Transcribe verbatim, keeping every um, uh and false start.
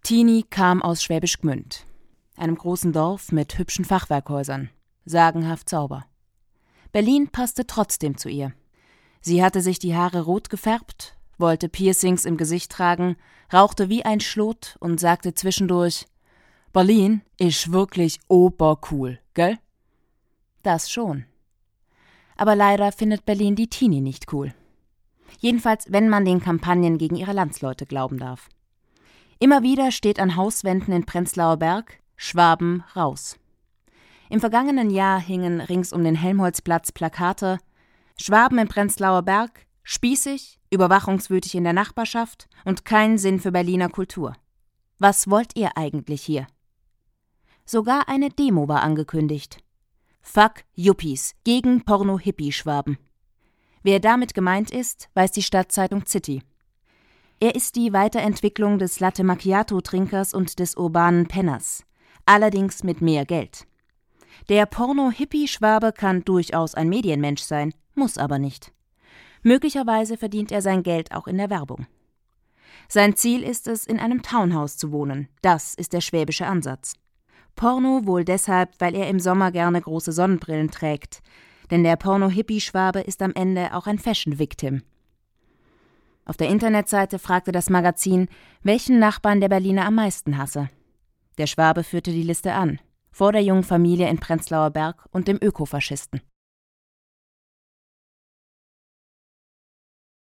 Tini kam aus Schwäbisch Gmünd, einem großen Dorf mit hübschen Fachwerkhäusern. Sagenhaft sauber. Berlin passte trotzdem zu ihr. Sie hatte sich die Haare rot gefärbt, wollte Piercings im Gesicht tragen, rauchte wie ein Schlot und sagte zwischendurch: Berlin ist wirklich obercool, gell? Das schon. Aber leider findet Berlin die Tini nicht cool. Jedenfalls, wenn man den Kampagnen gegen ihre Landsleute glauben darf. Immer wieder steht an Hauswänden in Prenzlauer Berg: Schwaben raus. Im vergangenen Jahr hingen rings um den Helmholtzplatz Plakate: Schwaben in Prenzlauer Berg, spießig, überwachungswütig in der Nachbarschaft und kein Sinn für Berliner Kultur. Was wollt ihr eigentlich hier? Sogar eine Demo war angekündigt. Fuck Yuppies gegen Porno-Hippie-Schwaben. Wer damit gemeint ist, weiß die Stadtzeitung City. Er ist die Weiterentwicklung des Latte-Macchiato-Trinkers und des urbanen Penners, allerdings mit mehr Geld. Der Porno-Hippie-Schwabe kann durchaus ein Medienmensch sein, muss aber nicht. Möglicherweise verdient er sein Geld auch in der Werbung. Sein Ziel ist es, in einem Townhouse zu wohnen. Das ist der schwäbische Ansatz. Porno wohl deshalb, weil er im Sommer gerne große Sonnenbrillen trägt. Denn der Porno-Hippie-Schwabe ist am Ende auch ein Fashion-Victim. Auf der Internetseite fragte das Magazin, welchen Nachbarn der Berliner am meisten hasse. Der Schwabe führte die Liste an, vor der jungen Familie in Prenzlauer Berg und dem Ökofaschisten.